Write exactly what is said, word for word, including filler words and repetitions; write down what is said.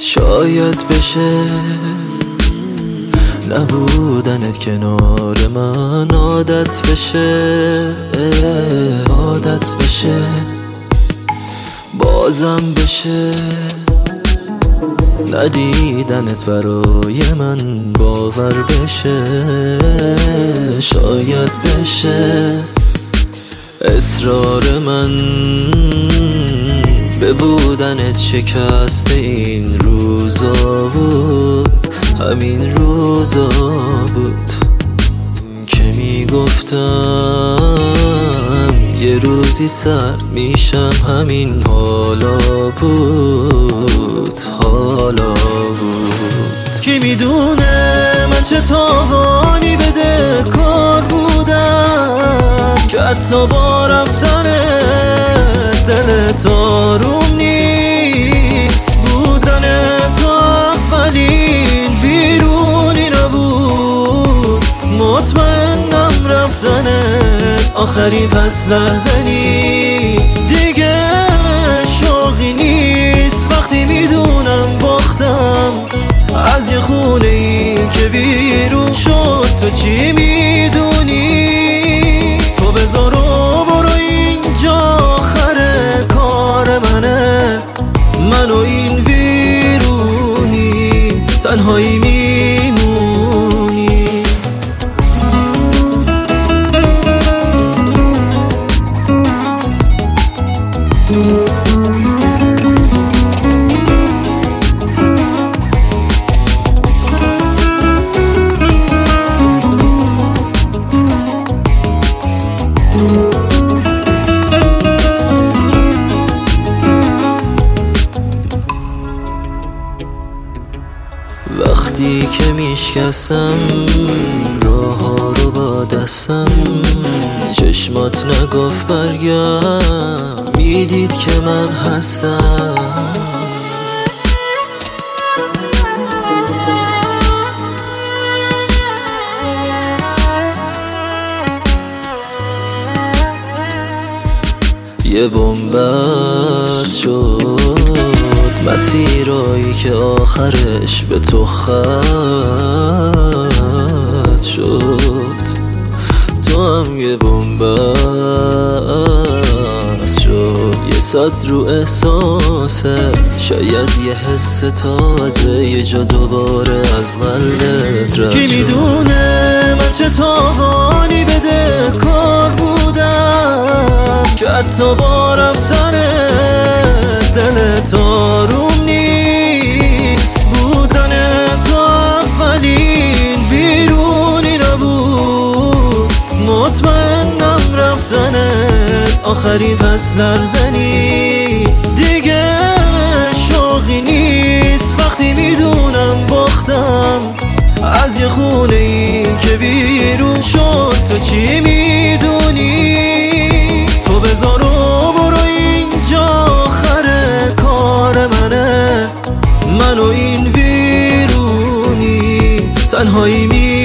شاید بشه نبودنت کنار من عادت بشه، عادت بشه، بازم بشه ندیدنت برای من باور بشه. شاید بشه اصرار من به بودنت شکست این روزا بود، همین روزا بود که میگفتم یه روزی سرد میشم، همین حالا بود، حالا بود. کی میدونه من چه تاوانی بده کار بودم که حتی با رفتن دلت آروم نیست. بودن تو اولین ویرونی نبود، مطمئنم رفتنت آخری پس لرزنی. دیگه شوقی نیست وقتی میدونم باختم از یه خونه ای که ویرون شد. تو چی میدونی؟ تو بذار و برو، اینجا آخر کار منه. من و این ویرونی تنهایی میمونی. وقتی که میشکستم راه ها رو با دستم، چشمات نگفت برگرد، میدید که من هستم. یه بنبست شد مسیرایی که آخرش به تو ختم شد. تو هم یه بنبست شد، یه صد رو احساسه، شاید یه حس تازه یه جا دوباره از قلبت رد شد. کی میدونه من چه تاوانی بده کار بودم که حتی با رفتن دلت آروم نیست. بودن تو اولین ویرونی نبود، مطمئنم رفتنت آخری پس لرزنی. دیگه شوقی نیست وقتی میدونم باختم از یه خونه ای که ویرون شد. تو چی میدونی؟ تو بذار و برو، اینجا آخر کار منه. من و این ویرونی تنهایی می